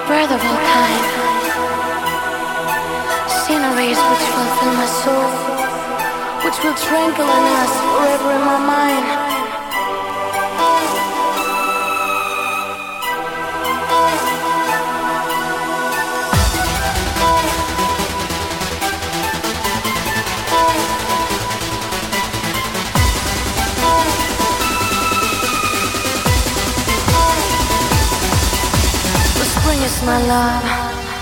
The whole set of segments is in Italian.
breath of all kind, sceneries which will fill my soul, which will twinkle in us forever in my mind. Spring is my love.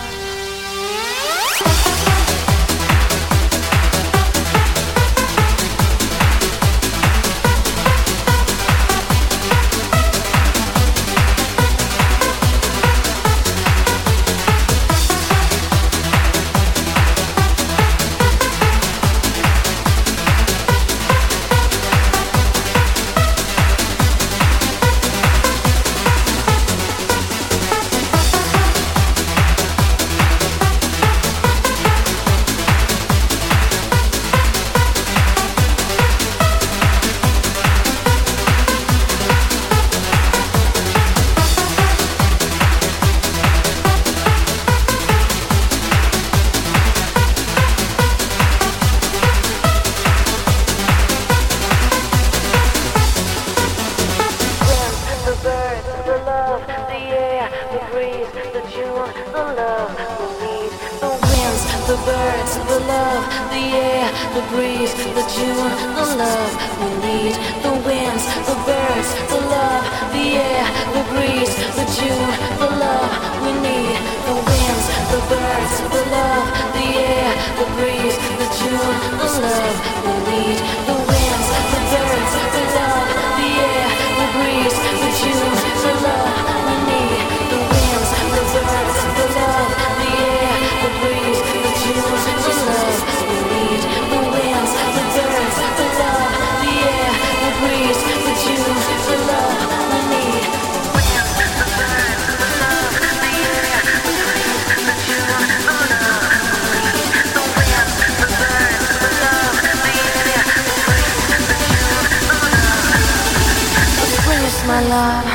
The birds, the love, the air, the breeze, the June, the love we need. The winds, the birds, the love, the air, the breeze, the June, the love we need. The winds, the birds, the love, the air, the breeze, the June, the love we need. The winds, the birds, the love, the air, the breeze, the June, the love we need. The winds, the birds, the love, the air, the breeze, the June, the love we need. The winds, the birds, the love, the air, the breeze, the June, the love we need. The winds, the birds, the love, the air, the breeze, the June, the love we need. The winds, the birds, the love, the air, the breeze, the June, the love we need. The spring is my love.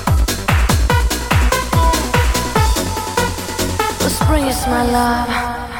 Spring is my love.